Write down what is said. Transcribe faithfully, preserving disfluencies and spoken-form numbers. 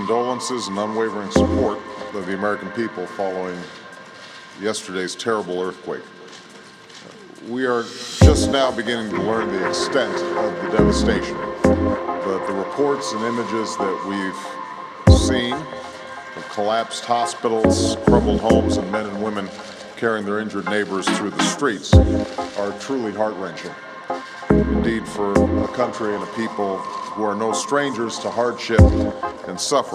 condolences and unwavering support of the American people following yesterday's terrible earthquake. We are just now beginning to learn the extent of the devastation, but the reports and images that we've seen of collapsed hospitals, crumbled homes, and men and women carrying their injured neighbors through the streets are truly heart-wrenching. Indeed, for a country and a people who are no strangers to hardship and suffering,